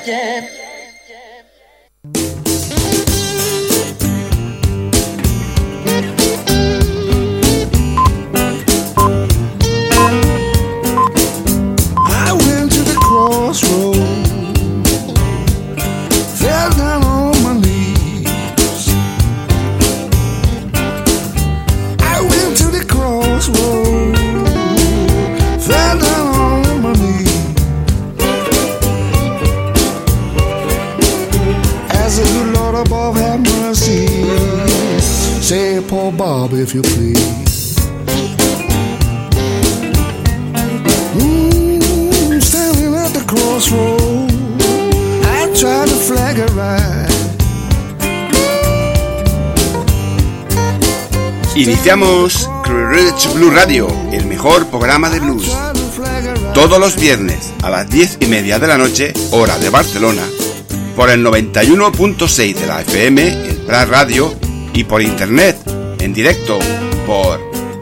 If you please, standing at the crossroad, I tried to flag it right. Iniciamos Rich Blue Radio, el mejor programa de blues. Todos los viernes a las 10:30 de la noche, hora de Barcelona, por el 91.6 de la FM, el Prat Radio, y por internet en directo por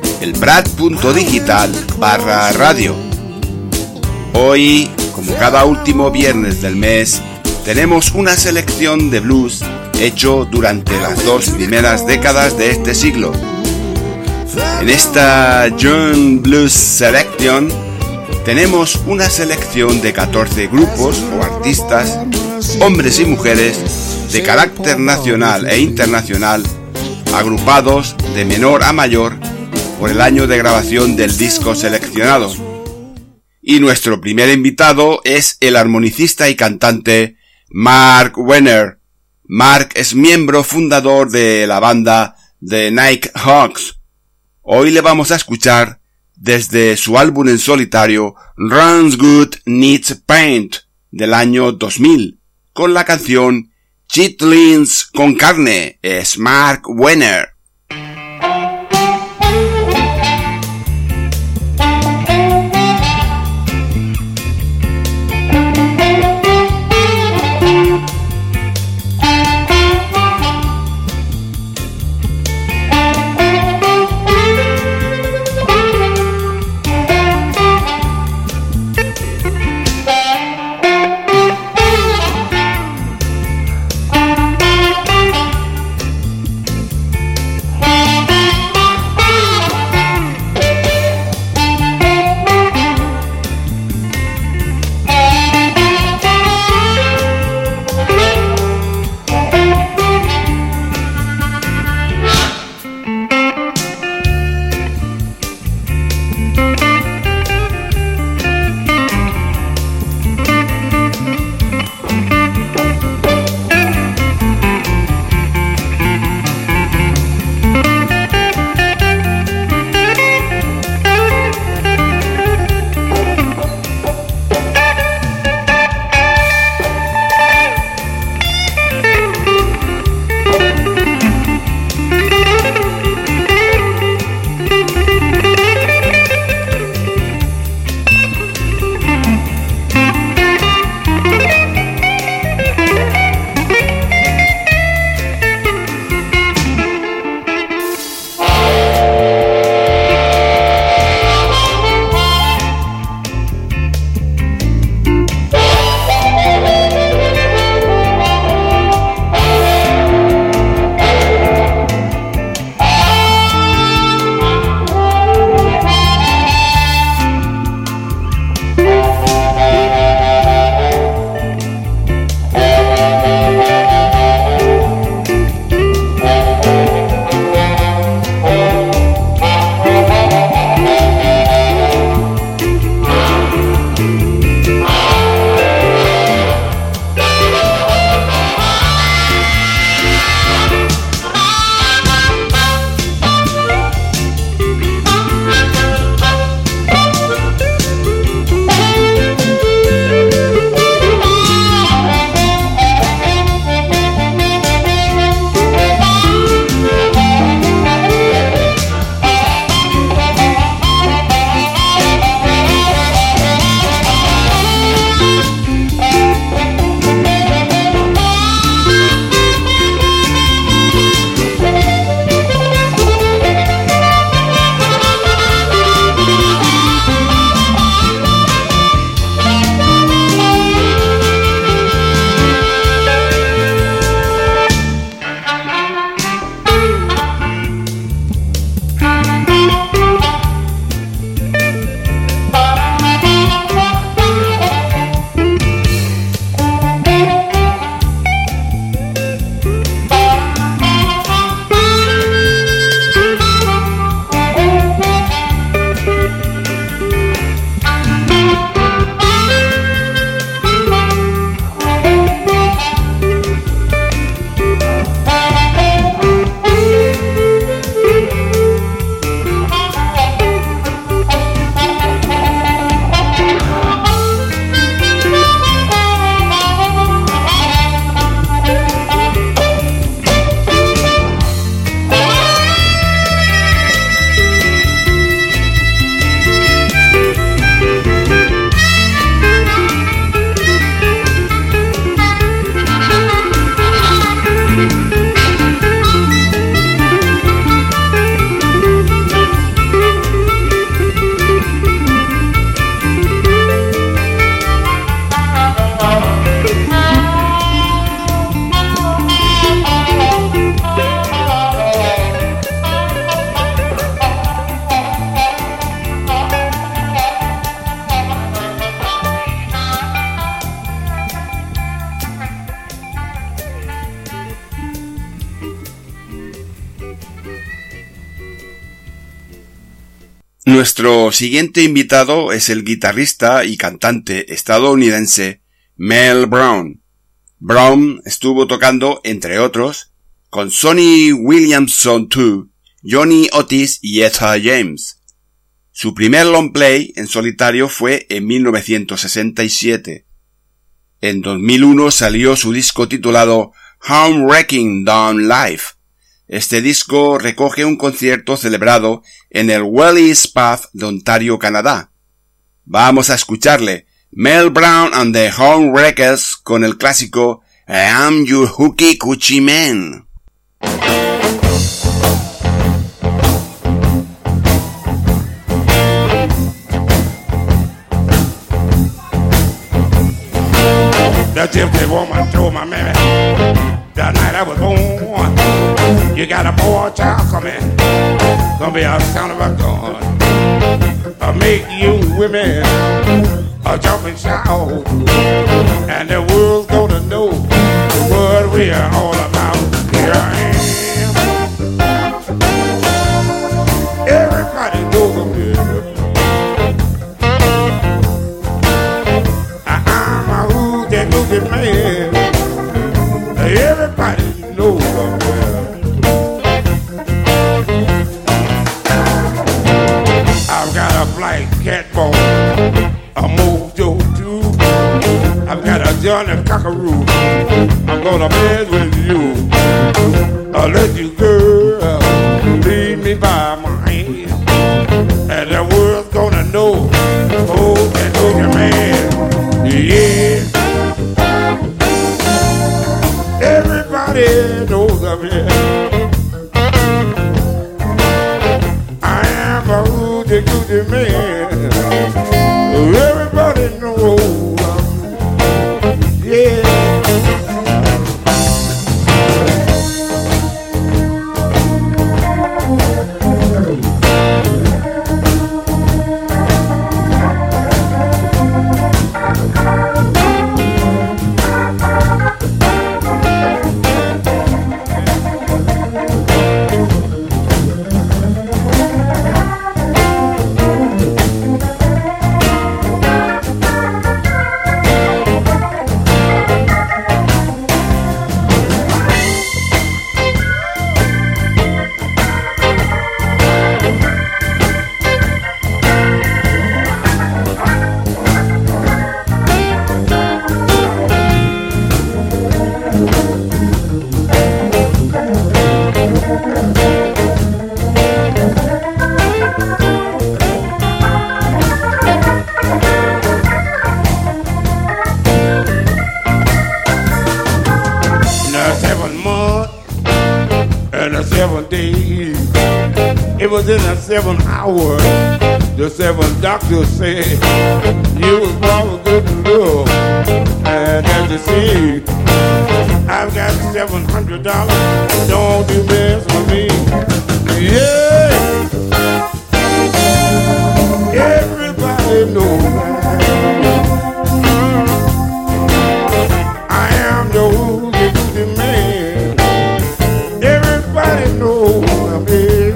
elprat.digital/radio. Hoy, como cada último viernes del mes, tenemos una selección de blues hecho durante las 2 primeras décadas de este siglo. En esta Young Blues Selection tenemos una selección de 14 grupos o artistas, hombres y mujeres, de carácter nacional e internacional, agrupados de menor a mayor por el año de grabación del disco seleccionado. Y nuestro primer invitado es el armonicista y cantante Mark Wenner. Mark es miembro fundador de la banda The Nighthawks. Hoy le vamos a escuchar desde su álbum en solitario Runs Good Needs Paint del año 2000 con la canción Chitlins con carne. Es Mark Wenner. Nuestro siguiente invitado es el guitarrista y cantante estadounidense Mel Brown. Brown estuvo tocando, entre otros, con Sonny Williamson II, Johnny Otis y Etta James. Su primer long play en solitario fue en 1967. En 2001 salió su disco titulado Home Wrecking Down Live. Este disco recoge un concierto celebrado en el Wells Path de Ontario, Canadá. Vamos a escucharle, Mel Brown and the Homewreckers, con el clásico I Am Your Hooky Coochie Man. The gypsy woman told my mammy the night I was born, you got a boy child coming, gonna be a son of a gun, I'll make you women a jumping shout, and the world's gonna know what we are all about. Here I am, everybody knows I'm here. Good man, everybody knows I'm well. I've got a black cat bone, a mojo too. I've got a Johnny Cockaroo. I'm gonna bed with you. I'll let you girl lead me by my hand, and the world's gonna know. Oh, that good man, yeah. Everybody knows I'm here. I am a hoochie coochie man. Everybody knows I'm here. Yeah. It was in the 7 hours. The 7 doctors said you was probably good to live. And as you see, I've got $700. Don't you mess with me. Yeah. Everybody knows I am the hoochie coochie man. Everybody knows I'm here.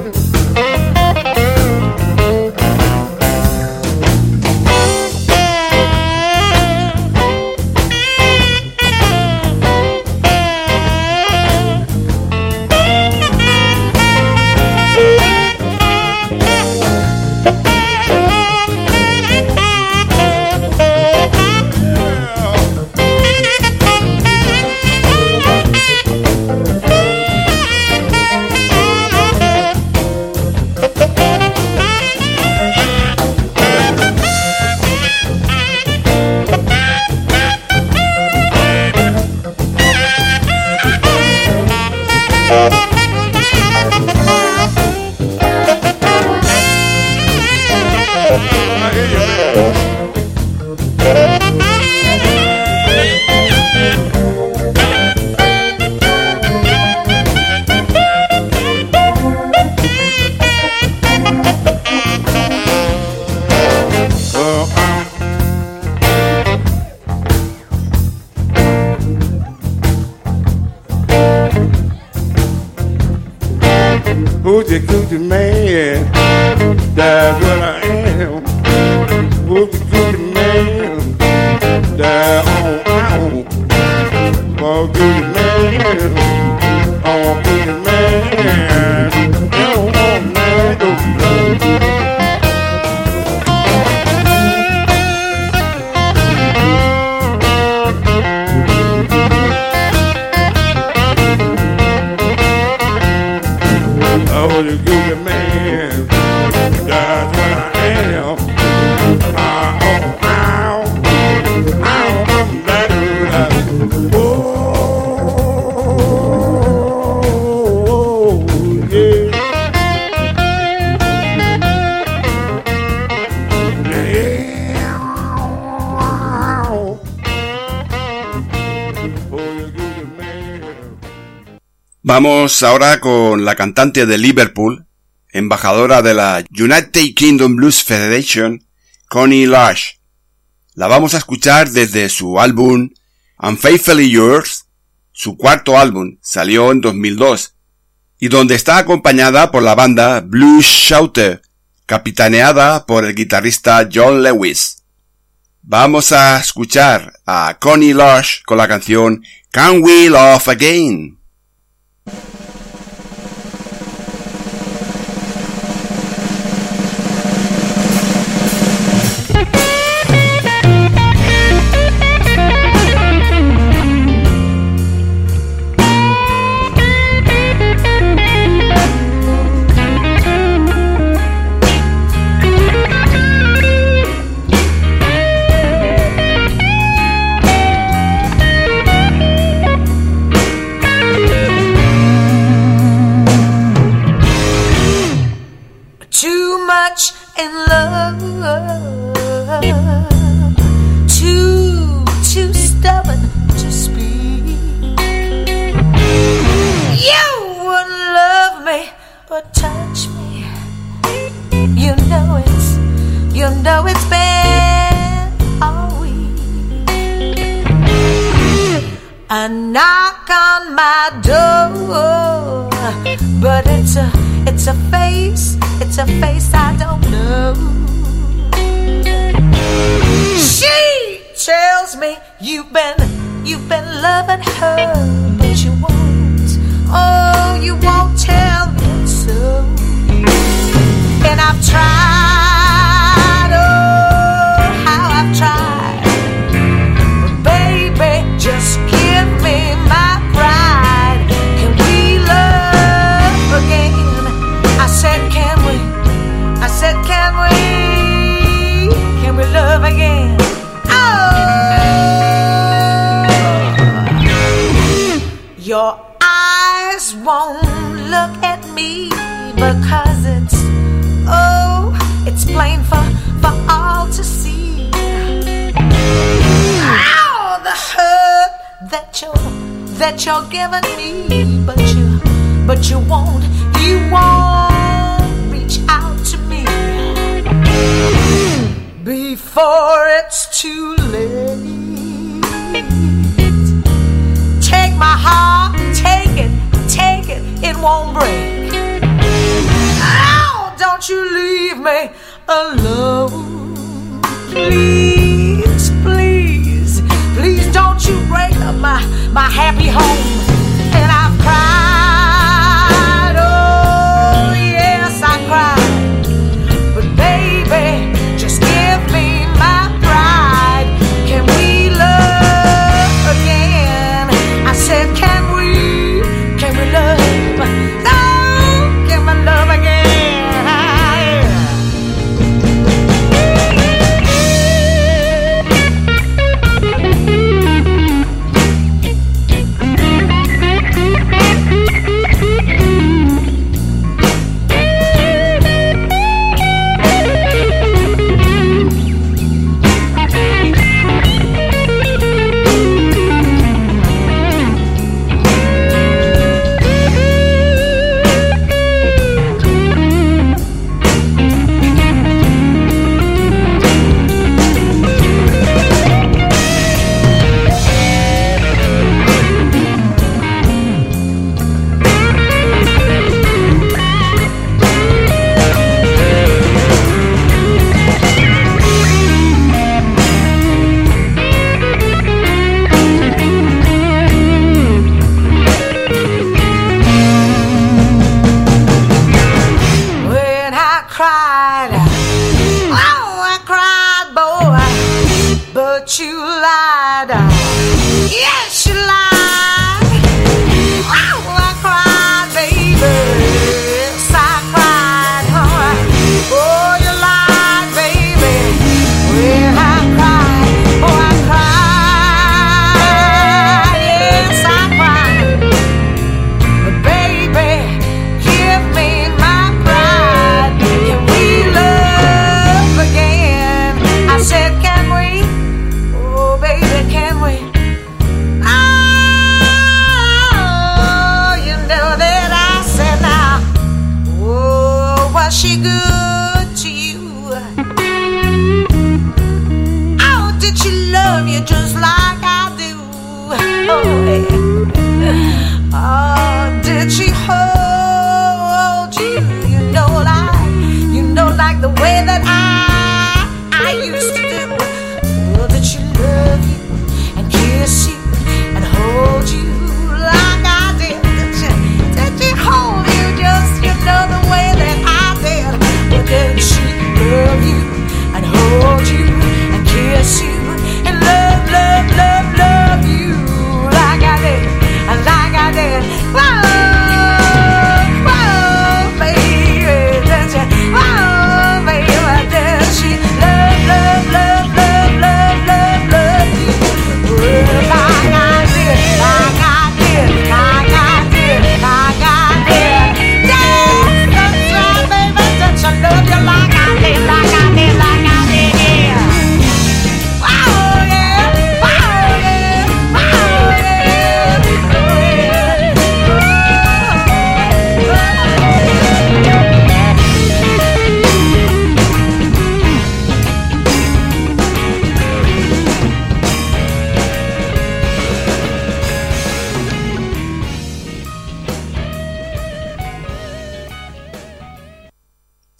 Hoochie coochie man, That's what I am. Whoopie cookie man. That's all I own. Oh, cookie man. Oh, cookie man. Oh, man. Oh, you cookie man. That's what I am. Vamos ahora con la cantante de Liverpool, embajadora de la United Kingdom Blues Federation, Connie Lush. La vamos a escuchar desde su álbum Unfaithfully Yours, su cuarto álbum, salió en 2002, y donde está acompañada por la banda Blues Shouter, capitaneada por el guitarrista John Lewis. Vamos a escuchar a Connie Lush con la canción Can We Love Again? In love, too stubborn to speak. You wouldn't love me, but touch me. You know it's been all week. A knock on my door, but it's a face I don't know. She tells me you've been loving her, but you won't. Oh, you won't tell me so. And I've tried, oh, how I've tried. But baby, just give me my pride. Can we love again? I said, can we love again? Oh, your eyes won't look at me because it's plain for all to see. Oh, the hurt that you're giving me, but you won't reach out to me before it's too late. Take my heart, take it won't break. Oh, don't you leave me alone. Please, please, please don't you break up my happy home. And I've cried, oh yes I cried, but baby, just give me my pride. Can we love again? I said, can we love? No, can we love again?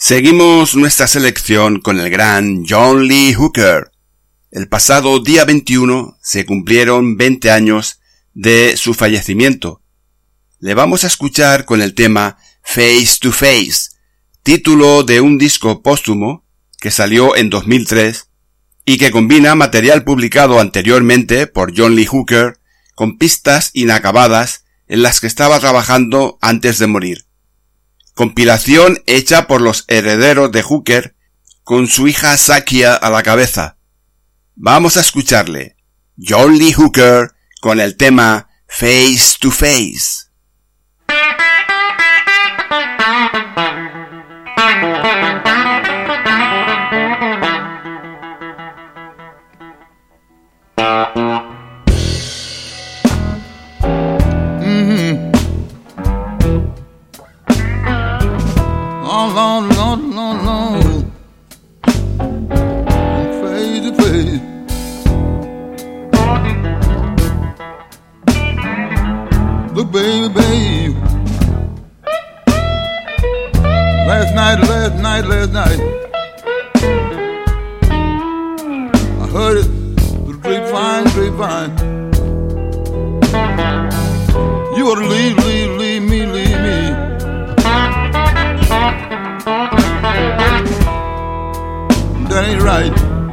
Seguimos nuestra selección con el gran John Lee Hooker. El pasado día 21 se cumplieron 20 años de su fallecimiento. Le vamos a escuchar con el tema Face to Face, título de un disco póstumo que salió en 2003 y que combina material publicado anteriormente por John Lee Hooker con pistas inacabadas en las que estaba trabajando antes de morir. Compilación hecha por los herederos de Hooker con su hija Sakia a la cabeza. Vamos a escucharle, John Lee Hooker con el tema Face to Face. Last night, I heard it through the grapevine. You ought to leave me. That ain't right.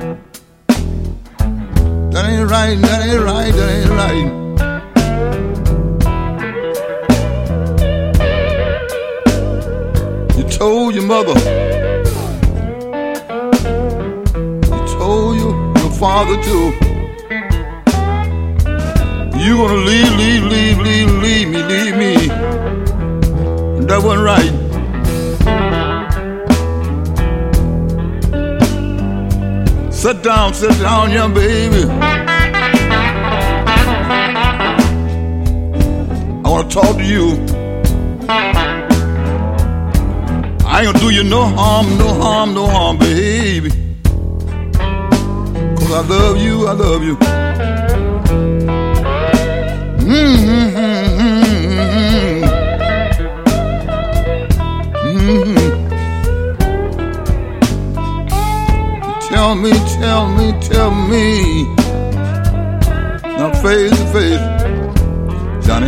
You told your mother, father too. You gonna leave me. That wasn't right. Sit down, young baby. I wanna talk to you. I ain't gonna do you no harm, baby. I love you. Tell me. Now face to face, Johnny.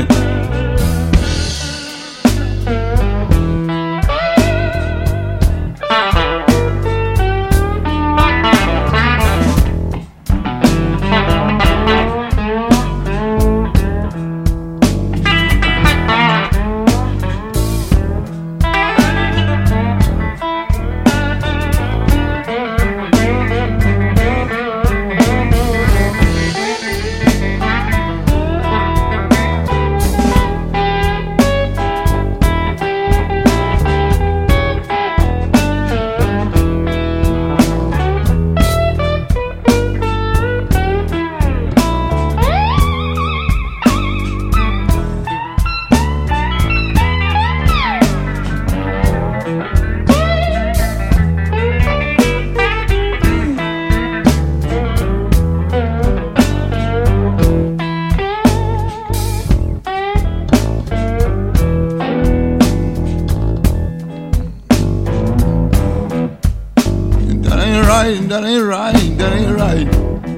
That ain't right.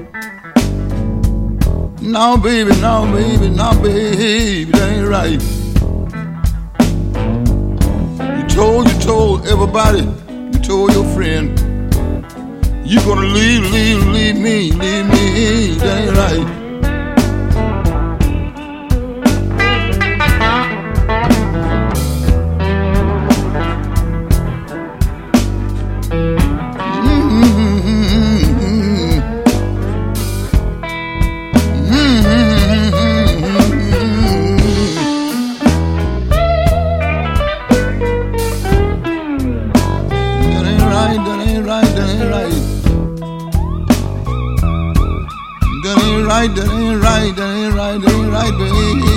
No, baby, that ain't right. You told everybody, you told your friend, you gonna leave me, that ain't right. That ain't right, baby.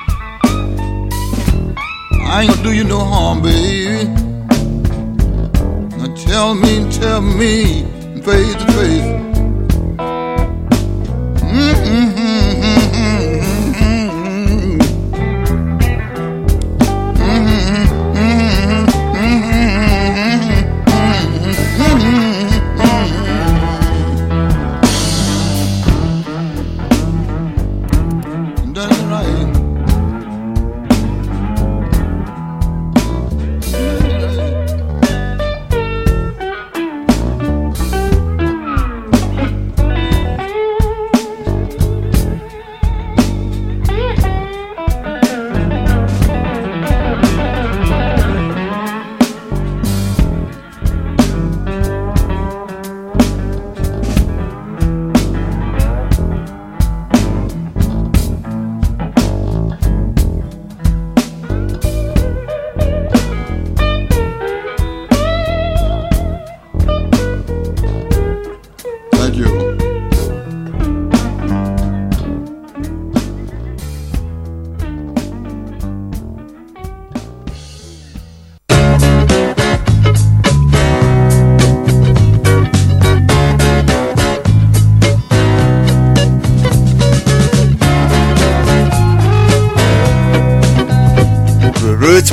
I ain't gonna do you no harm, baby. Now tell me, face to face.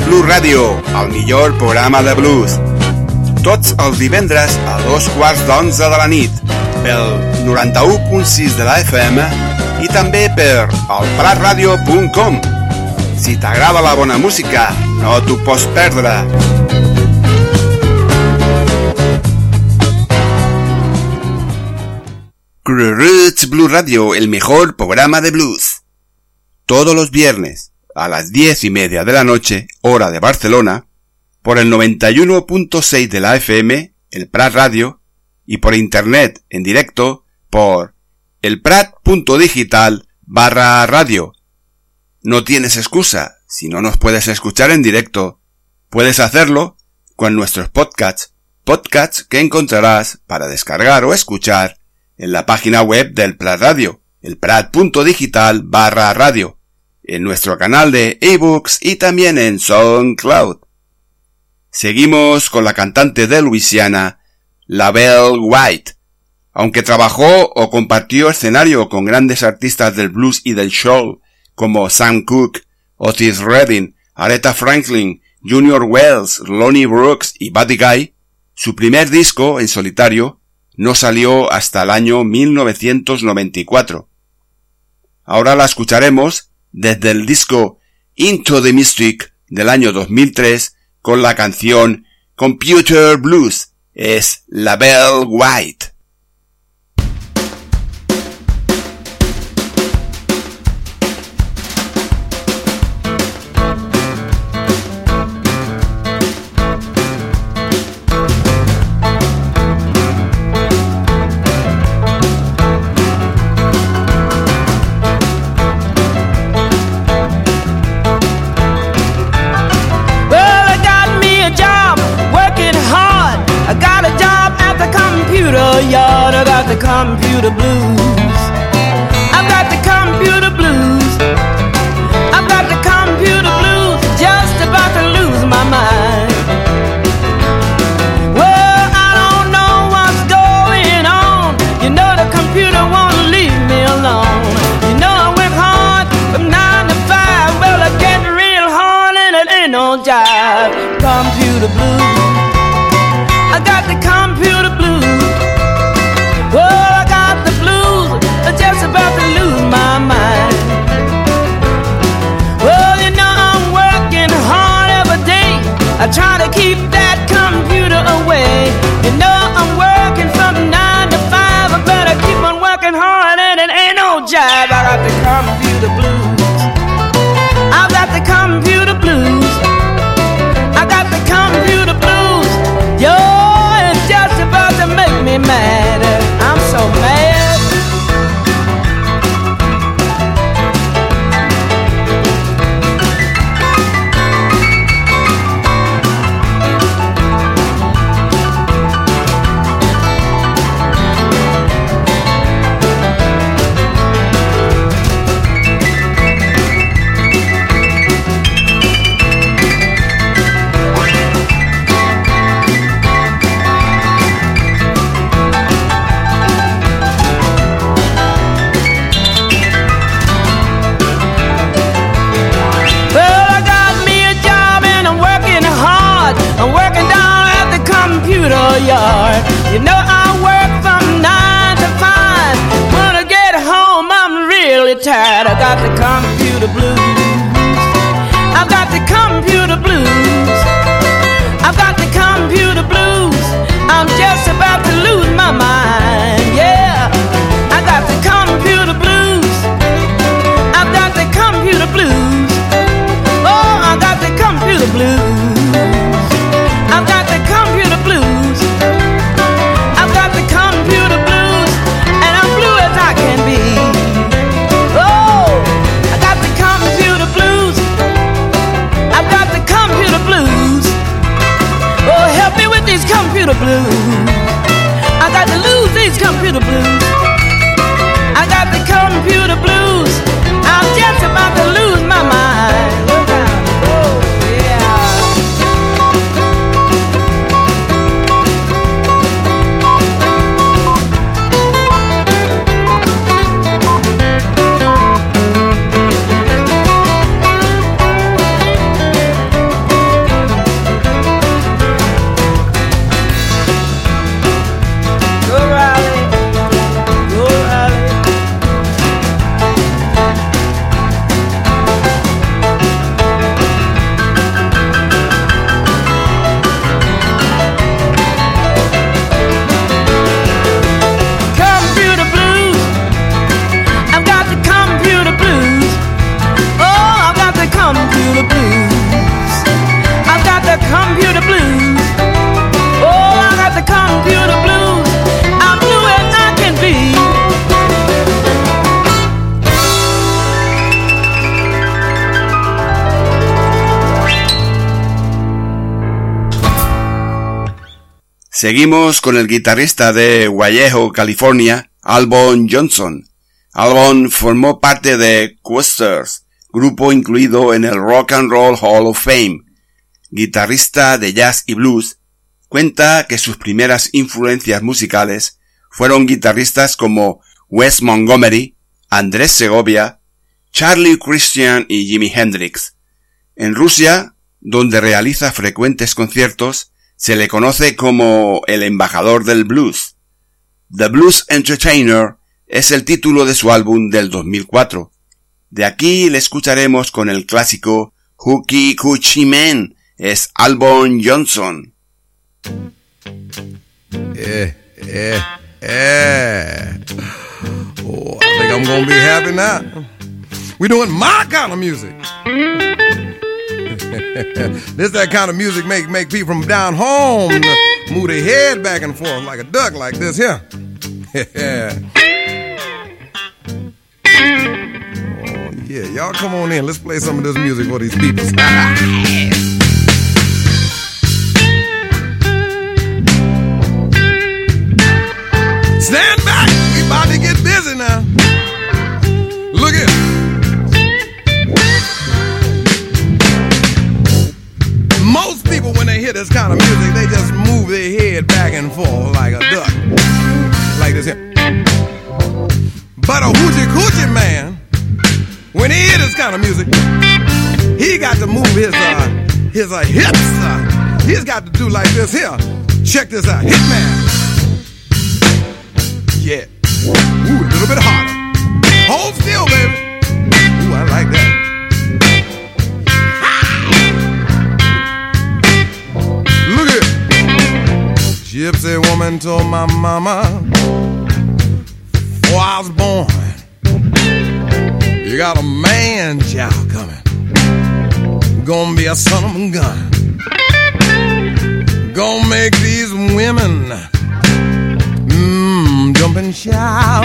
Blues Radio, el millor programa de blues. Tots els divendres a 2:15 de la nit, pel 91.6 de la FM i també per elpratradio.com. Si t'agrada la bona música, no t'ho pots perdre. Roots Blues Radio, el mejor programa de blues. Todos los viernes a las 10:30 de la noche, hora de Barcelona, por el 91.6 de la FM, el Prat Radio, y por internet en directo por elprat.digital/radio. No tienes excusa, si no nos puedes escuchar en directo, puedes hacerlo con nuestros podcasts que encontrarás para descargar o escuchar en la página web del Prat Radio, elprat.digital/radio, en nuestro canal de ebooks y también en SoundCloud. Seguimos con la cantante de Luisiana, LaBelle White. Aunque trabajó o compartió escenario con grandes artistas del blues y del soul como Sam Cooke, Otis Redding, Aretha Franklin, Junior Wells, Lonnie Brooks y Buddy Guy, su primer disco en solitario no salió hasta el año 1994. Ahora la escucharemos desde el disco Into the Mystic del año 2003 con la canción Computer Blues. Es LaBelle White. Yard, I got the computer blues. I've got the computer blues. I've got the computer blues. Just about to lose my mind. Well, I don't know what's going on. You know the computer won't leave me alone. You know I work hard from 9 to 5. Well, I get real hard and it ain't no jive. Computer blues. I got the computer blues. Well, I got the blues, just about to lose my mind. Well, you know I'm working hard every day. I try to keep that computer away. You know I'm working from 9 to 5. I better keep on working hard and it ain't no jive. I got the computer blues. I got the computer blues. I got the computer blues. Yo, it's just about to make me mad. I'm so mad. Yard. You know I work from 9 to 5. When I get home I'm really tired. I got the computer blues. I've got the computer blues. I've got the computer blues. I'm just about to lose my mind. Yeah, I got the computer blues. I've got the computer blues. Oh, I got the computer blues. I've got the computer blues. I've got the computer blues, and I'm blue as I can be. Oh, I got the computer blues. I've got the computer blues. Oh, help me with these computer blues. I got the Seguimos con el guitarrista de Vallejo, California, Albon Johnson. Albon formó parte de Questers, grupo incluido en el Rock and Roll Hall of Fame. Guitarrista de jazz y blues, cuenta que sus primeras influencias musicales fueron guitarristas como Wes Montgomery, Andrés Segovia, Charlie Christian y Jimi Hendrix. En Rusia, donde realiza frecuentes conciertos, se le conoce como el embajador del blues. The Blues Entertainer es el título de su álbum del 2004. De aquí le escucharemos con el clásico Hooky Coochie Man. Es Albon Johnson. Oh, I think I'm gonna be happy now. We're doing my kind of music. This that kind of music make people from down home move their head back and forth like a duck like this here. Oh yeah, y'all come on in. Let's play some of this music for these people. Stand back, we about to get busy now. Look at it. Most people, when they hear this kind of music, they just move their head back and forth like a duck. Like this here. But a hoochie coochie man, when he hear this kind of music, he got to move his hips. He's got to do like this here. Check this out. Hitman. Yeah. Ooh, a little bit harder. Hold still, baby. Ooh, I like that. Look at it. Gypsy woman told my mama before I was born, you got a man child coming. Gonna be a son of a gun. Gonna make these women jump and shout.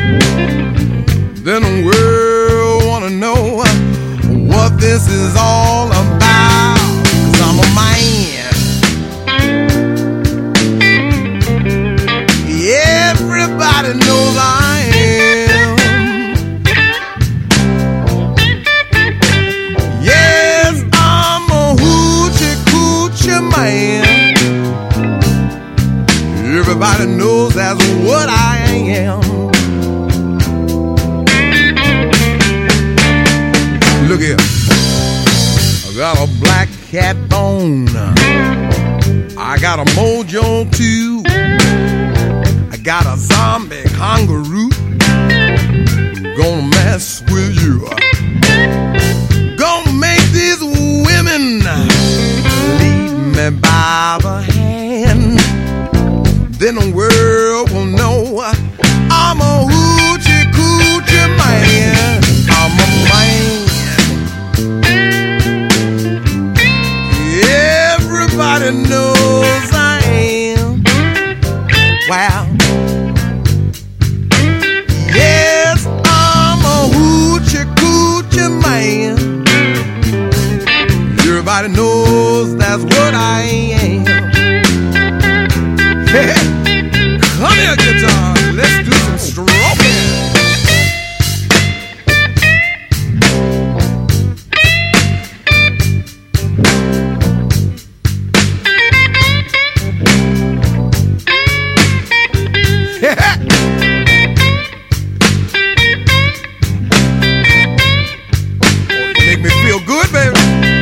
Then the world wanna know what this is all about. 'Cause I'm a man. Everybody knows I am. Yes, I'm a hoochie coochie man. Everybody knows that's what I am. Look here, I got a black cat bone, I got a mojo too, I got a zombie kangaroo. Gonna mess with you, gonna make these women lead me by the hand. Then the world will know I'm a hoochie coochie man. I'm a man. Everybody knows I am. Wow. Yes, I'm a hoochie coochie man. Everybody knows that's what I am. Hey, come here, guitar. Let's do some stroking. Make me feel good, baby.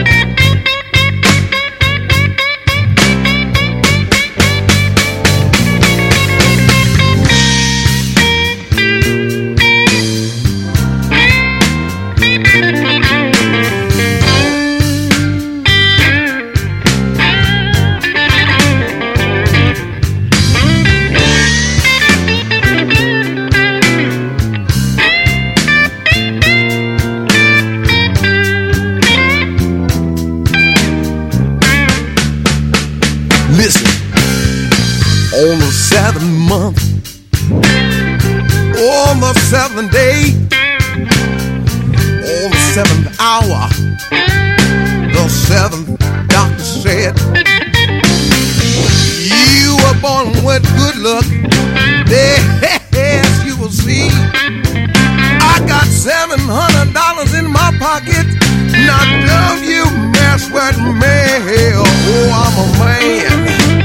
Listen, on the 7th month, on the 7th day, on the 7th hour, the 7th doctor said, you were Yes, you will see. I got $700 in my pocket. Now don't you mess with me. Oh, I'm a man.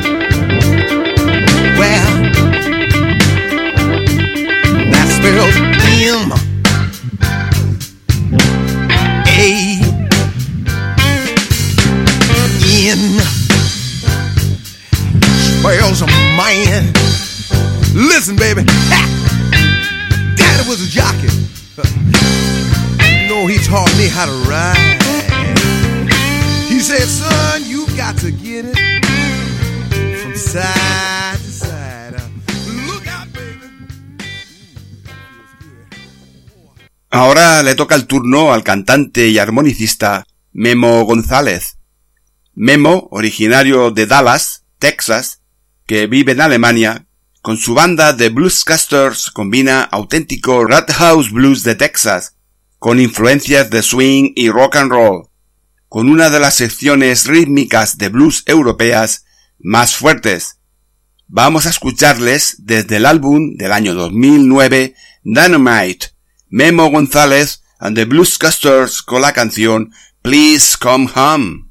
Well, that spells M-A-N. Spells a man. Listen, baby. Daddy was a jockey. You know, he taught me how to ride. He said, son, you got to get it from side to side. Look out, baby. Ahora le toca el turno al cantante y armonicista Memo González. Memo, originario de Dallas, Texas, que vive en Alemania, con su banda The Bluescasters combina auténtico Rat House Blues de Texas, con influencias de swing y rock and roll, con una de las secciones rítmicas de blues europeas más fuertes. Vamos a escucharles desde el álbum del año 2009, Dynamite, Memo González and the Bluescasters con la canción Please Come Home.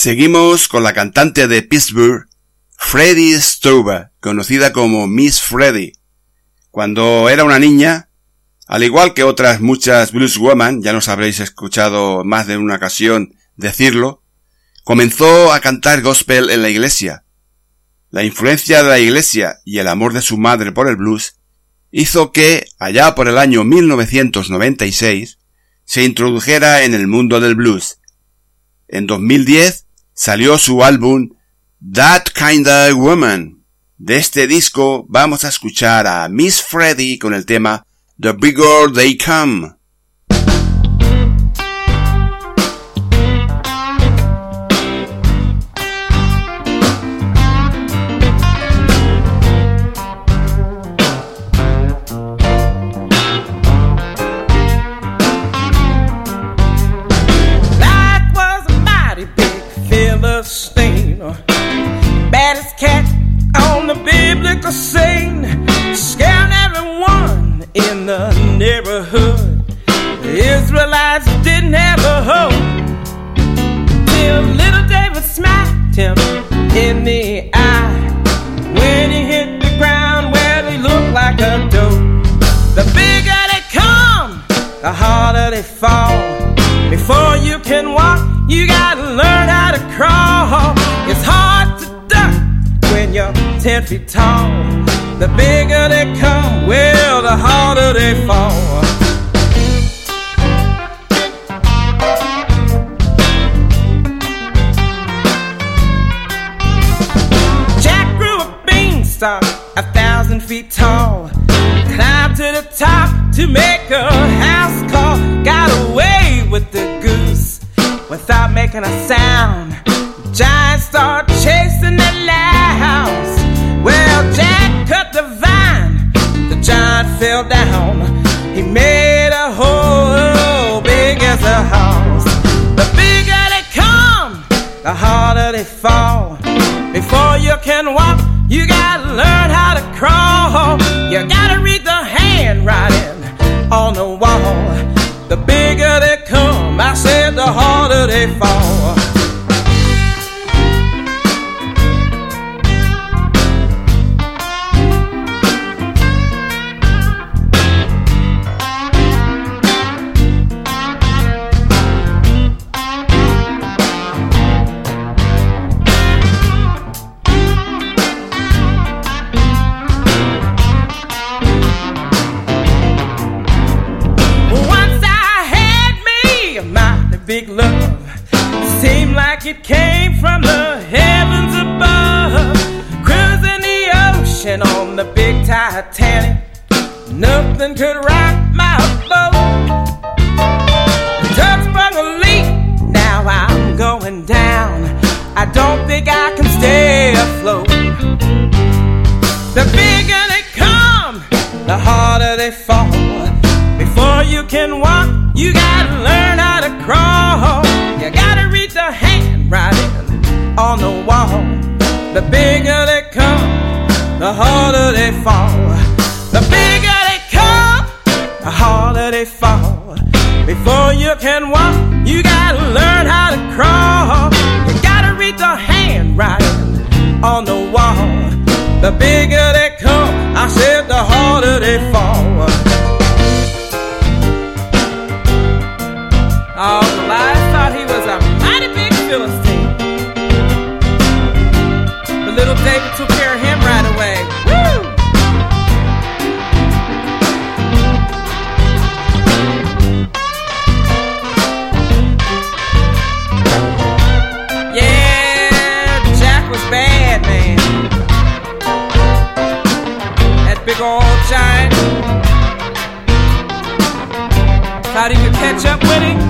Seguimos con la cantante de Pittsburgh, Freddie Stouber, conocida como Miss Freddie. Cuando era una niña, al igual que otras muchas blueswoman, ya nos habréis escuchado más de una ocasión decirlo, comenzó a cantar gospel en la iglesia. La influencia de la iglesia y el amor de su madre por el blues hizo que, allá por el año 1996, se introdujera en el mundo del blues. En 2010 salió su álbum That Kinda Woman. De este disco vamos a escuchar a Miss Freddie con el tema The Bigger They Come. Baddest cat on the biblical scene, scaring everyone in the neighborhood. The Israelites didn't have a hope till little David smacked him in the eye. When he hit the ground, well, he looked like a dope. The bigger they come, the harder they fall. Before you can walk, you gotta learn how to crawl. It's hard to duck when you're 10 feet tall. The bigger they come, well, the harder they fall. Jack grew a beanstalk 1,000 feet tall. Climbed to the top to make a house call. Got away with the goose without making a sound. Giants start chasing the louse. Well, Jack cut the vine. The giant fell down. He made a hole big as a house. The bigger they come, the harder they fall. Before you can walk, you gotta learn how to crawl. You gotta read the handwriting on the wall. The bigger they come, I said, the harder they fall. Big love seemed like it came from the heavens above. Cruising the ocean on the big Titanic, nothing could rock my boat. The tug sprung a leak, now I'm going down. I don't think I can stay afloat. The bigger they come, the harder they fall. Before you can walk, you gotta learn how to crawl. You gotta read the handwriting on the wall. The bigger they come, the harder they fall. The bigger they come, the harder they fall. Before you can walk, you gotta learn how to crawl. You gotta read the handwriting on the wall. The bigger they come, I said, the harder they fall. Oh, Goliath thought he was a mighty big Philistine, but little David took care of him right away. Woo! Yeah, Jack was bad, man. That big old giant thought he could catch up with him.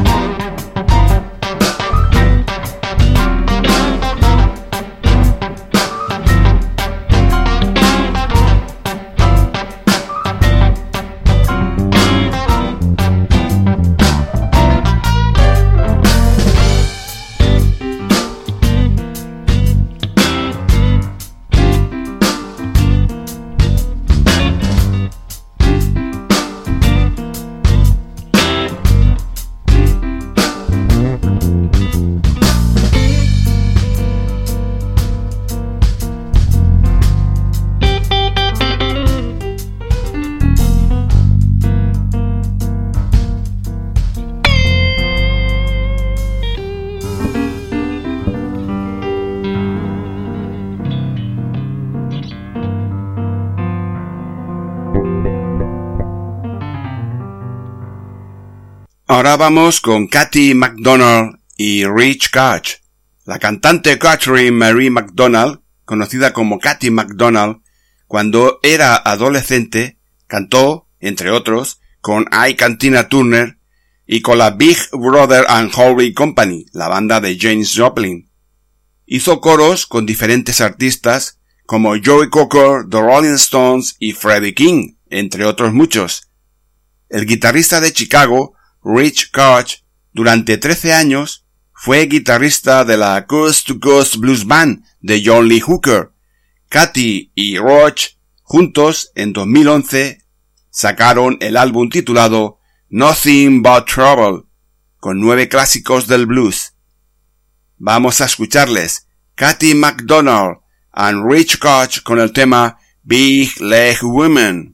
Ahora vamos con Katy MacDonald y Rich Koch. La cantante Catherine Marie MacDonald, conocida como Katy MacDonald, cuando era adolescente, cantó, entre otros, con Ike Tina Turner y con la Big Brother and Holy Company, la banda de Janis Joplin. Hizo coros con diferentes artistas como Joey Cocker, The Rolling Stones y Freddie King, entre otros muchos. El guitarrista de Chicago, Rich Koch, durante 13 años, fue guitarrista de la Coast to Coast Blues Band de John Lee Hooker. Katy y Roach, juntos, en 2011, sacaron el álbum titulado Nothing But Trouble, con 9 clásicos del blues. Vamos a escucharles, Katy MacDonald and Rich Koch con el tema Big Leg Woman.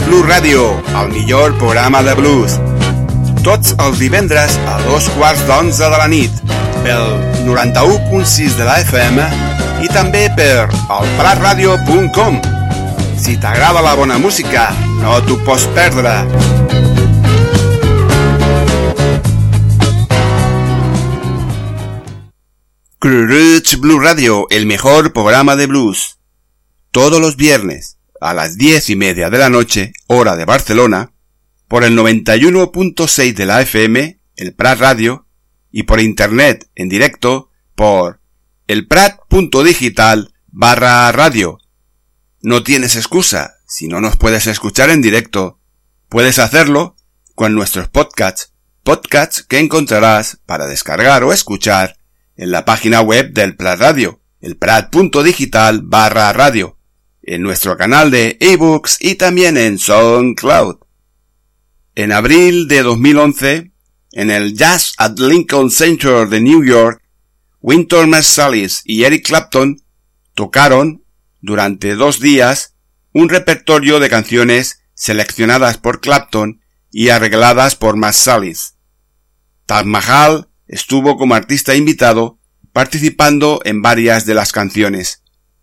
Blues Radio, el millor programa de blues. Tots els divendres a 2:15 de la nit, pel 91.6 de la FM i també per elpratradio.com. Si t'agrada la bona música, no t'ho pots perdre. Cruise Blues Radio, el mejor programa de blues. Todos los viernes a las 10:30 de la noche, hora de Barcelona, por el 91.6 de la FM, el Prat Radio, y por internet en directo por elprat.digital/radio. No tienes excusa, si no nos puedes escuchar en directo, puedes hacerlo con nuestros podcasts que encontrarás para descargar o escuchar en la página web del Prat Radio, elprat.digital/radio, en nuestro canal de ebooks y también en SoundCloud. En abril de 2011, en el Jazz at Lincoln Center de New York, Wynton Marsalis y Eric Clapton tocaron durante 2 días un repertorio de canciones seleccionadas por Clapton y arregladas por Marsalis. Taj Mahal estuvo como artista invitado participando en varias de las canciones.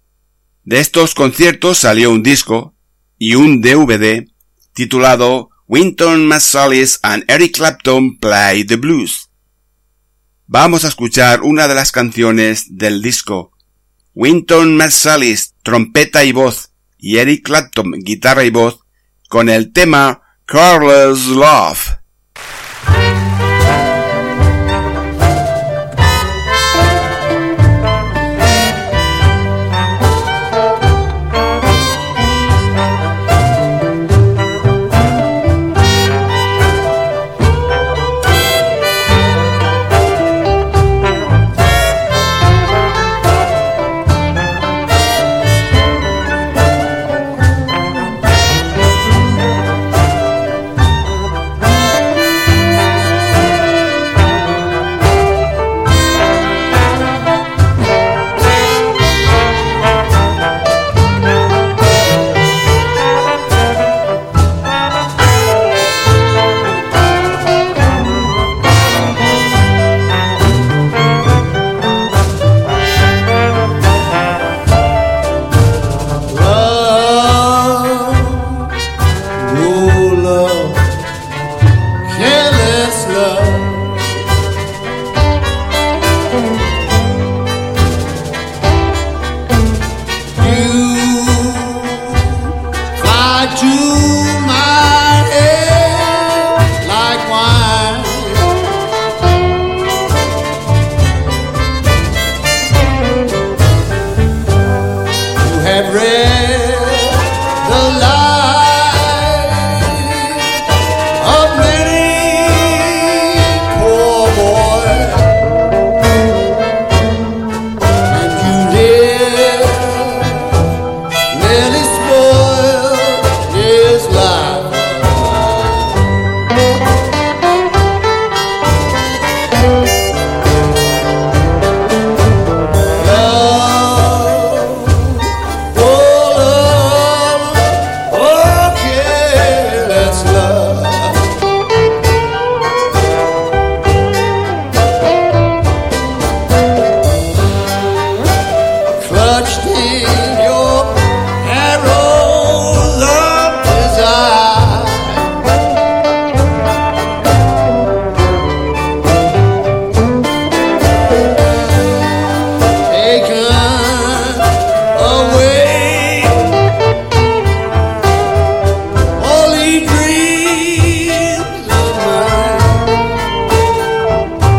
De estos conciertos salió un disco y un DVD titulado Wynton Marsalis and Eric Clapton Play the Blues. Vamos a escuchar una de las canciones del disco. Wynton Marsalis, trompeta y voz, y Eric Clapton, guitarra y voz, con el tema Careless Love.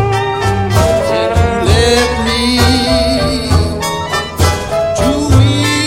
We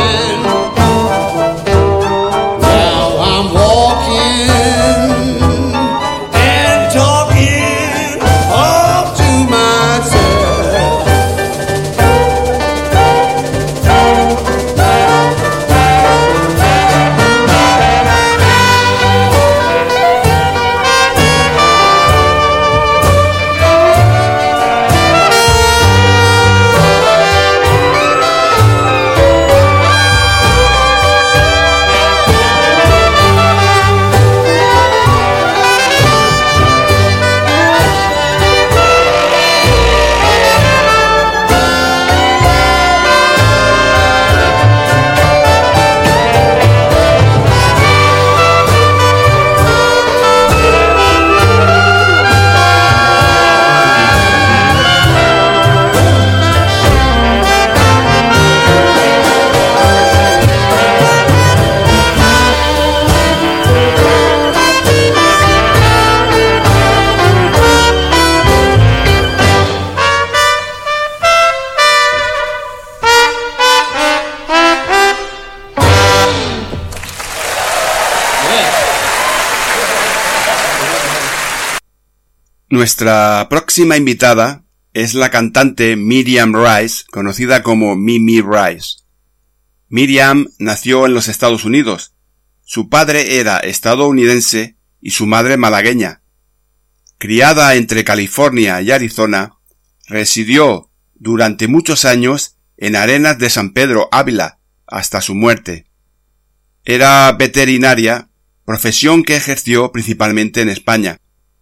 Nuestra próxima invitada es la cantante Miriam Rice, conocida como Mimi Rice. Miriam nació en los Estados Unidos. Su padre era estadounidense y su madre malagueña. Criada entre California y Arizona, residió durante muchos años en Arenas de San Pedro, Ávila, hasta su muerte. Era veterinaria, profesión que ejerció principalmente en España.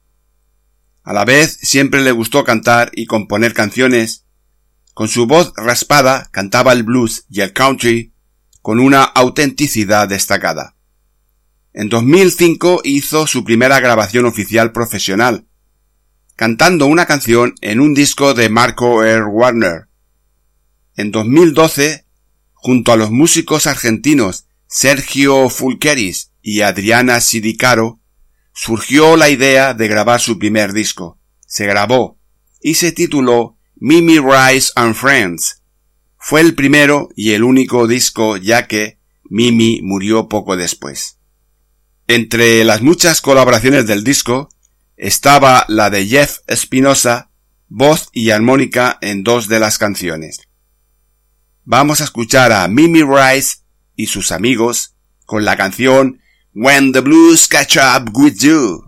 A la vez siempre le gustó cantar y componer canciones. Con su voz raspada cantaba el blues y el country con una autenticidad destacada. En 2005 hizo su primera grabación oficial profesional, cantando una canción en un disco de Marco R. Warner. En 2012, junto a los músicos argentinos Sergio Fulcheris y Adriana Sidicaro, surgió la idea de grabar su primer disco. Se grabó y se tituló Mimi Rice and Friends. Fue el primero y el único disco, ya que Mimi murió poco después. Entre las muchas colaboraciones del disco estaba la de Jeff Espinosa, voz y armónica en 2 de las canciones. Vamos a escuchar a Mimi Rice y sus amigos con la canción When the Blues Catch Up With You.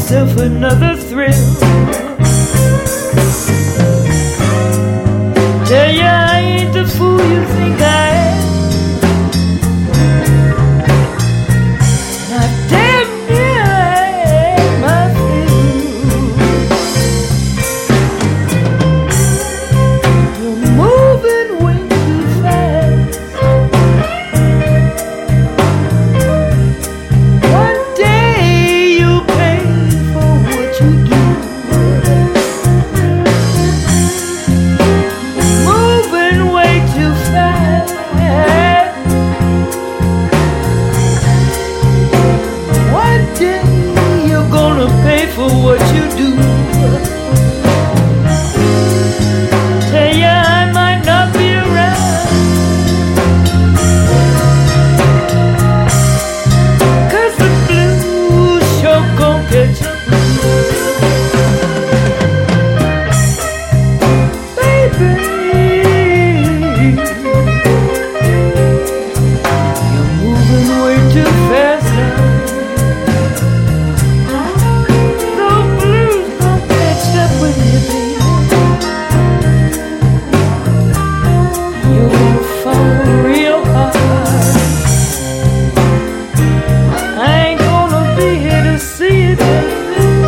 myself another thrill. Tell ya I ain't the fool you think I am. Not damn near ain't my fill. You're moving way too fast. One day you'll pay for what you do. Moving way too fast. One day you're gonna pay for what you do. Tell ya I might not be around, 'cause the blues sure gon' catch up with you. Baby, you're moving way too fast now. The blues gon' catch up with you, baby. You're gonna fall real hard. I ain't gonna be here to see it, baby.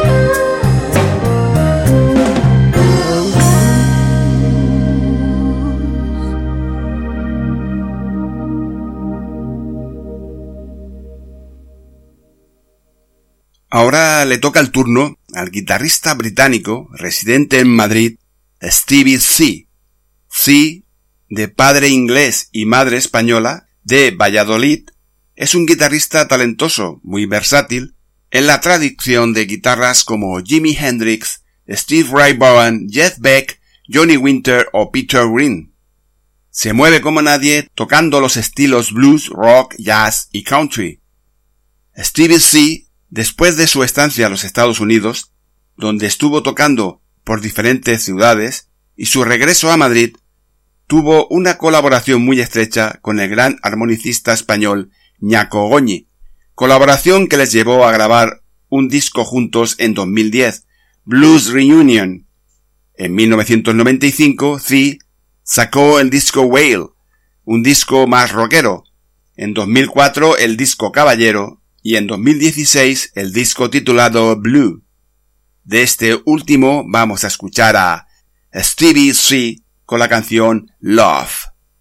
Ahora le toca el turno al guitarrista británico residente en Madrid, Stevie C. C, de padre inglés y madre española, de Valladolid, es un guitarrista talentoso, muy versátil, en la tradición de guitarras como Jimi Hendrix, Steve Ray Vaughan, Jeff Beck, Johnny Winter o Peter Green. Se mueve como nadie tocando los estilos blues, rock, jazz y country. Stevie C, después de su estancia en los Estados Unidos, donde estuvo tocando por diferentes ciudades, y su regreso a Madrid, tuvo una colaboración muy estrecha con el gran armonicista español Ñaco Goñi, colaboración que les llevó a grabar un disco juntos en 2010, Blues Reunion. En 1995, C sacó el disco Whale, un disco más rockero. En 2004 el disco Caballero y en 2016 el disco titulado Blue. De este último vamos a escuchar a Stevie C con la canción Love.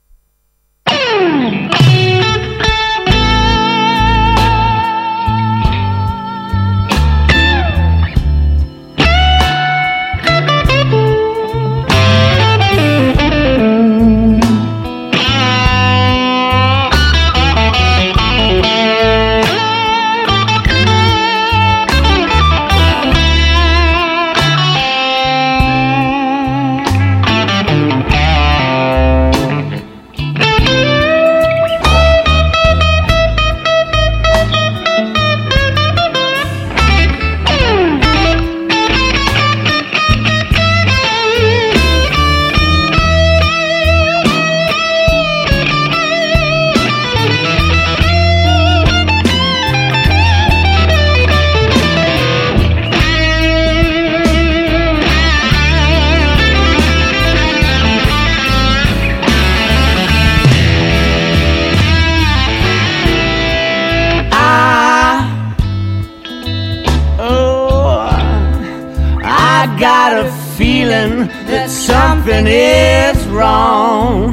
That something is wrong.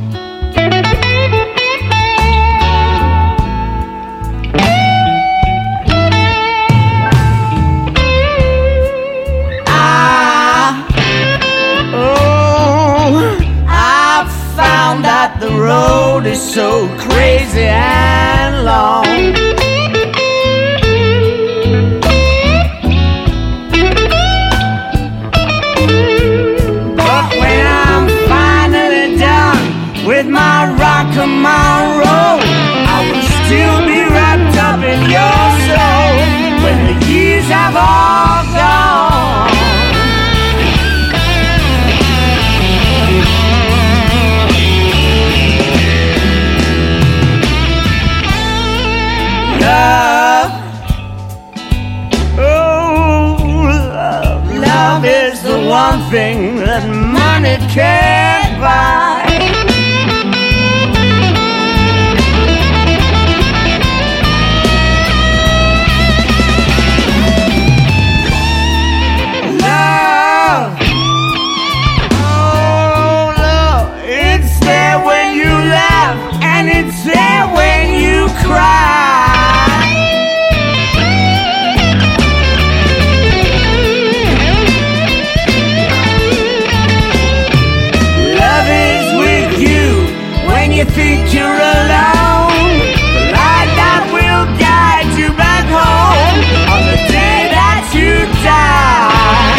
I found out the road is so crazy and long. With my rock tomorrow, I will still be wrapped up in your soul when the years have all gone. something that money can't buy. Love, oh love, it's there when you laugh and it's there when you cry. You think you're alone, the light that will guide you back home on the day that you die.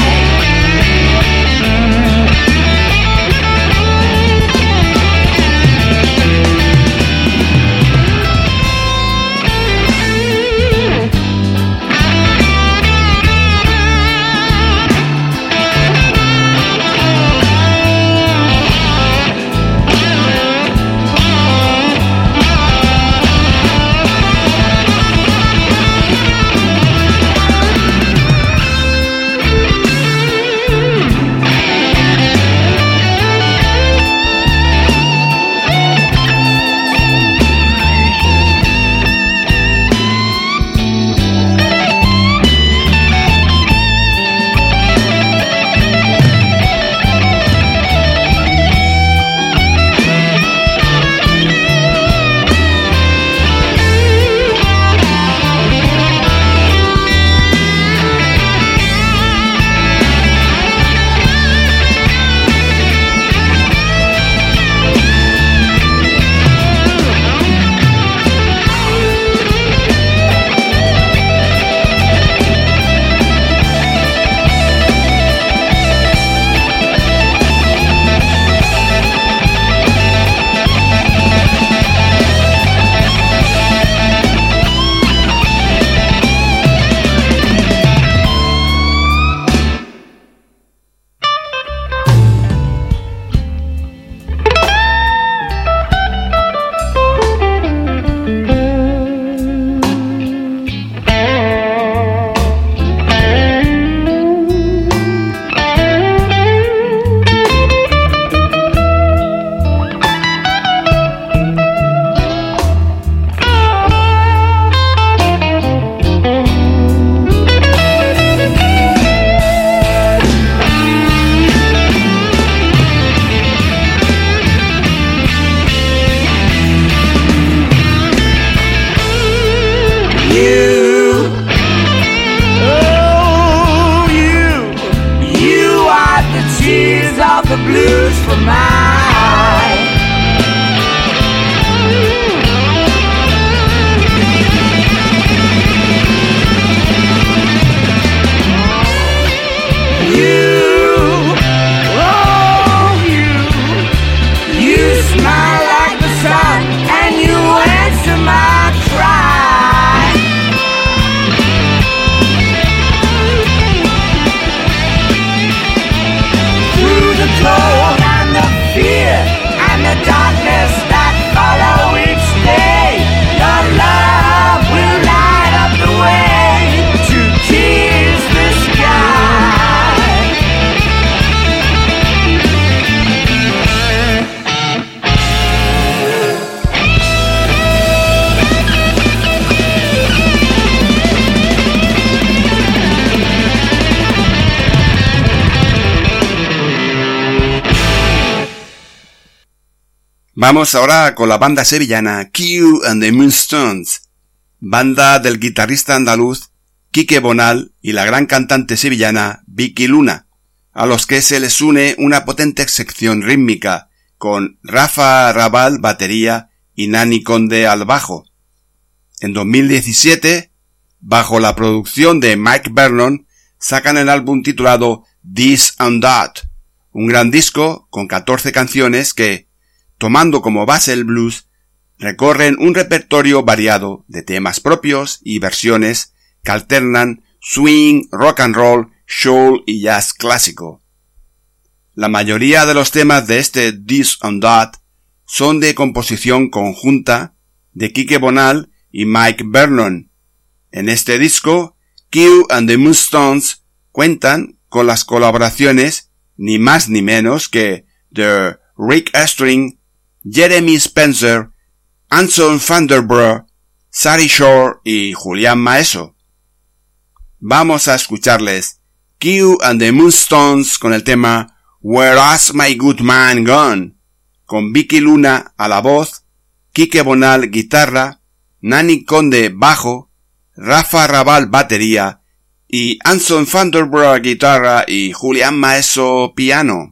The blues for mine. You smile like the sun and you answer my cry. Through the cold and the fear and the darkness that follow each day, your love will light up the way to kiss the sky. Vamos ahora con la banda sevillana Q and the Moonstones, banda del guitarrista andaluz Quique Bonal y la gran cantante sevillana Vicky Luna, a los que se les une una potente sección rítmica con Rafa Raval batería y Nani Conde al bajo. En 2017, bajo la producción de Mike Vernon, sacan el álbum titulado This and That, un gran disco con 14 canciones que, tomando como base el blues, recorren un repertorio variado de temas propios y versiones que alternan swing, rock and roll, soul y jazz clásico. La mayoría de los temas de este This and That son de composición conjunta de Quique Bonal y Mike Vernon. En este disco, Q and the Moonstones cuentan con las colaboraciones ni más ni menos que de Rick Astley, Jeremy Spencer, Anson Vanderbroek, Sari Shore y Julián Maeso. Vamos a escucharles Q and the Moonstones con el tema Where Has My Good Man Gone, con Vicky Luna a la voz, Quique Bonal guitarra, Nani Conde bajo, Rafa Raval batería y Anson Vanderbroek guitarra y Julián Maeso piano.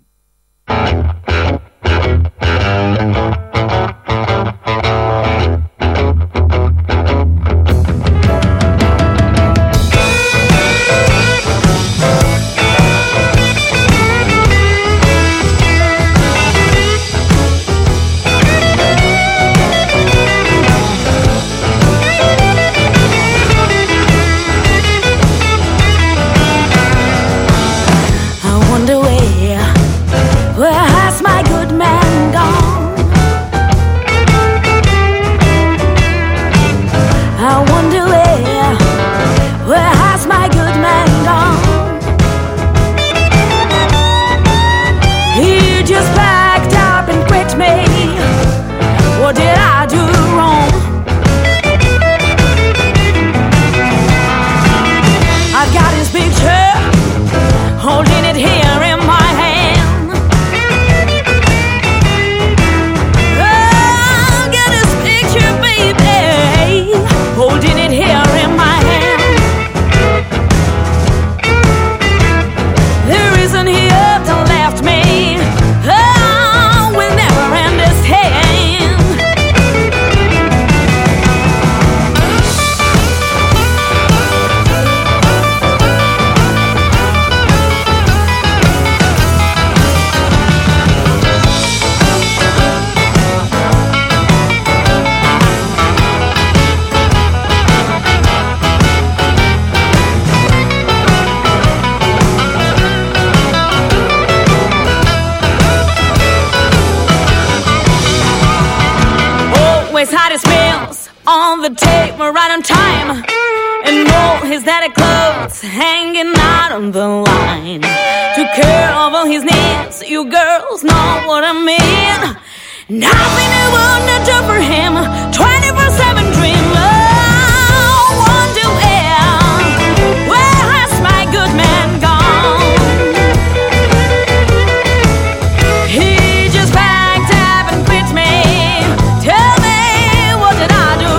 The tape, we're right on time. And all his daddy clothes hanging out on the line. Took care of all his needs, you girls know what I mean. Nothing I wanna do for him, 24/7 dream. Oh, wonder where has my good man gone? He just packed up and quit me. Tell me, what did I do?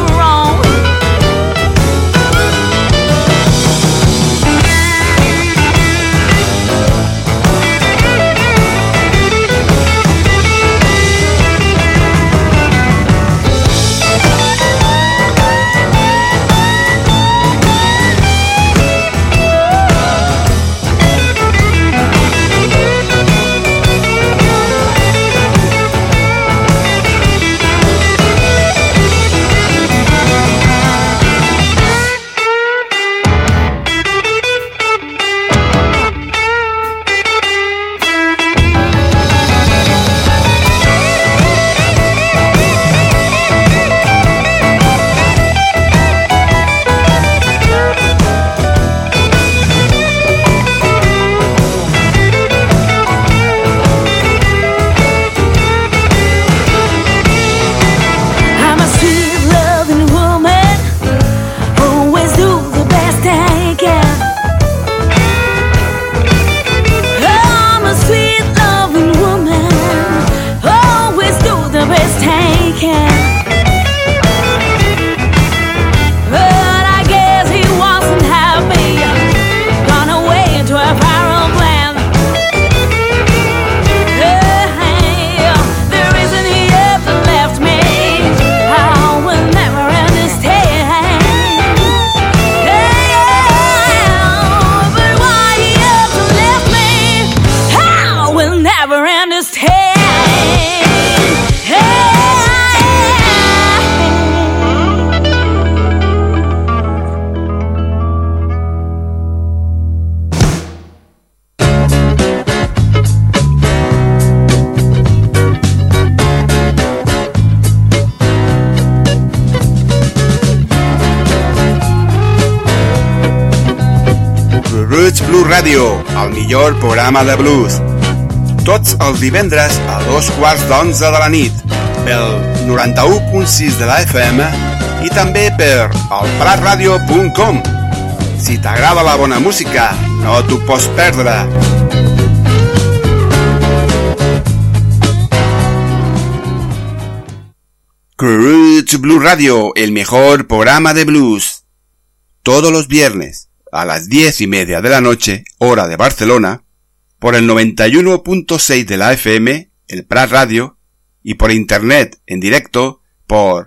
Roots Blues Radio, el millor programa de blues. tots els divendres a 11:15 de la nit, pel 91.6 de la FM i també per elpratradio.com. Si t'agrada la bona música, no t'ho pots perdre. Roots Blues Radio, el mejor programa de blues. Todos los viernes a las 10:30 de la noche, hora de Barcelona, por el 91.6 de la FM, el Prat Radio, y por internet en directo por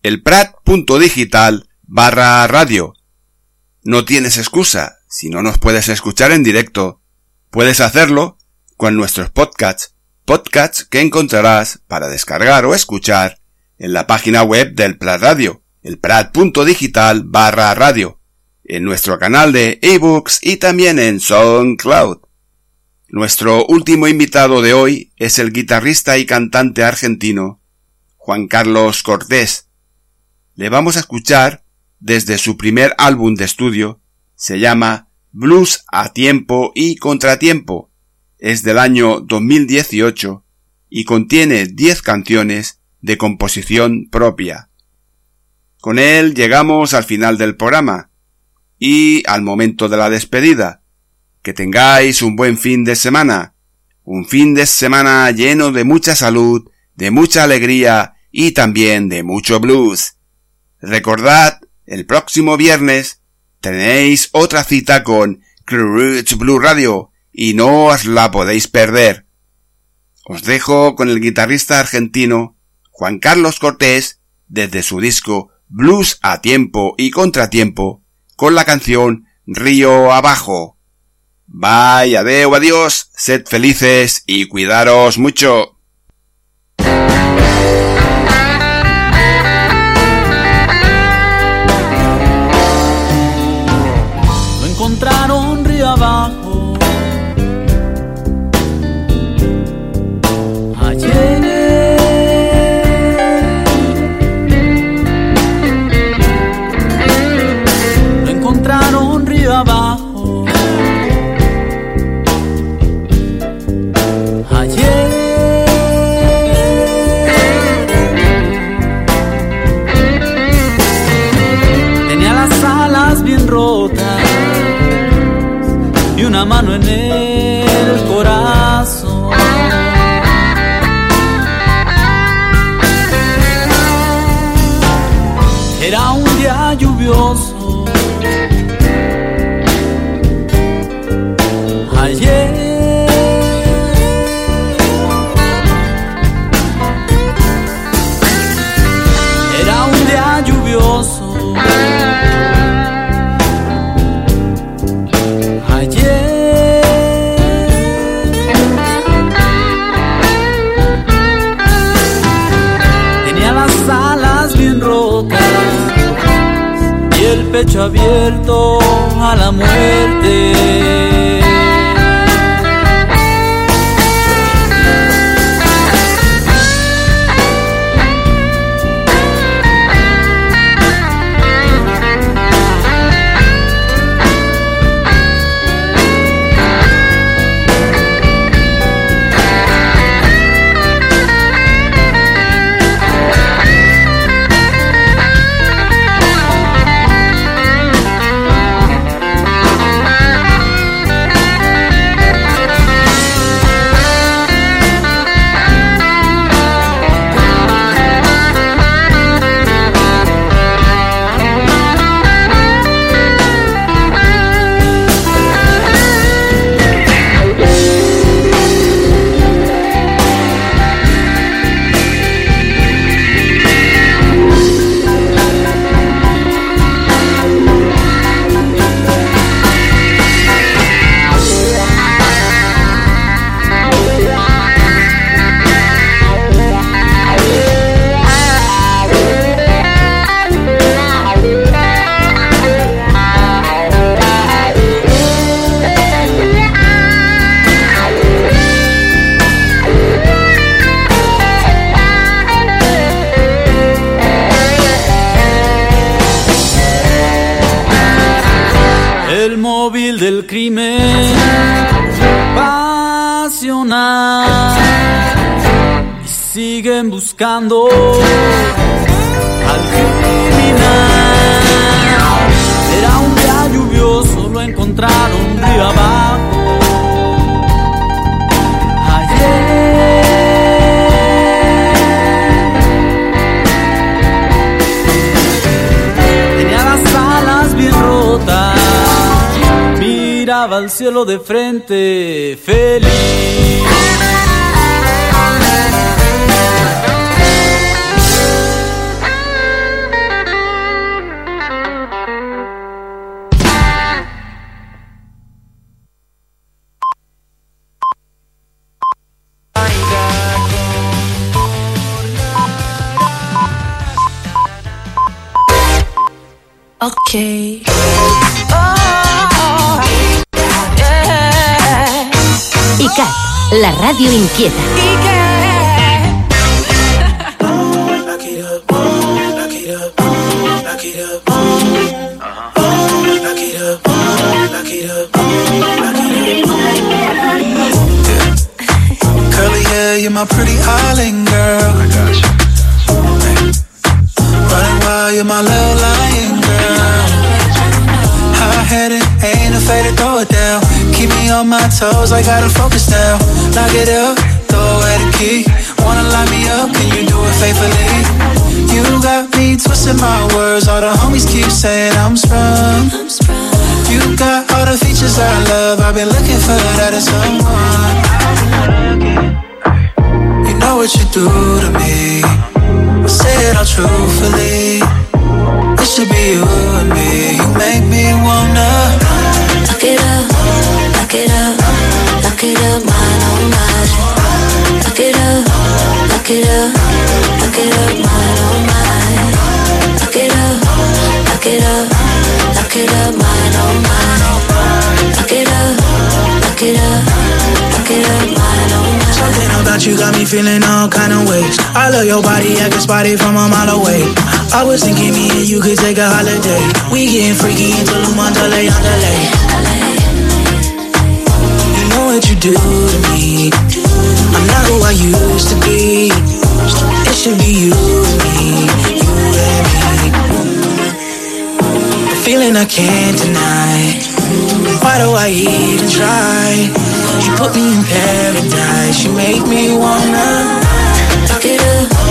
elprat.digital/radio. No tienes excusa si no nos puedes escuchar en directo. Puedes hacerlo con nuestros podcasts que encontrarás para descargar o escuchar en la página web del Prat Radio, elprat.digital/radio, en nuestro canal de ebooks y también en SoundCloud. Nuestro último invitado de hoy es el guitarrista y cantante argentino Juan Carlos Cortés. Le vamos a escuchar desde su primer álbum de estudio, se llama Blues a tiempo y contratiempo. Es del año 2018 y contiene 10 canciones de composición propia. Con él llegamos al final del programa y al momento de la despedida. Que tengáis un buen fin de semana, un fin de semana lleno de mucha salud, de mucha alegría y también de mucho blues. Recordad, el próximo viernes tenéis otra cita con Roots Blues Radio y no os la podéis perder. Os dejo con el guitarrista argentino Juan Carlos Cortés desde su disco Blues a tiempo y contratiempo con la canción Río Abajo. Bye, adeu, adiós, sed felices y cuidaros mucho. Lo encontraron río abajo. Ayer lo encontraron río abajo. Y una mano en el corazón. Era un día lluvioso ayer. Era un día lluvioso el pecho abierto a la muerte. del crimen. nacional y siguen buscando al criminal. Era un día lluvioso, lo encontraron río abajo. Tenía las alas bien rotas, miraba al cielo de frente, feliz. Okay. ICAT, la radio inquieta. Curly hair, you're my pretty island girl. I got you. Running wild, you're my little lion girl. High-headed, ain't afraid to throw it down. Keep me on my toes, I gotta focus now. Knock it up, throw away the key. Wanna light me up, can you do it faithfully? You got me twisting my words, all the homies keep saying I'm sprung. You got all the features I love, I've been looking for that in someone. You know what you do to me, I'll say it all truthfully. It should be you and me, you make me wanna lock it up, lock it up, lock it up, mine on mine. Lock it up, lock it up, lock it up, mine on mine. Lock it up, lock it up, lock it up, mine on mine. Lock it up, lock it up, lock it up, mine on mine. Something about you got me feeling all kind of ways. I love your body, I can spot it from a mile away. I was thinking me and you could take a holiday. We getting freaky into Lumandale, Andale. You know what you do to me, I'm not who I used to be. It should be you and me, you and me. The feeling I can't deny. Why do I even try? You put me in paradise, you make me wanna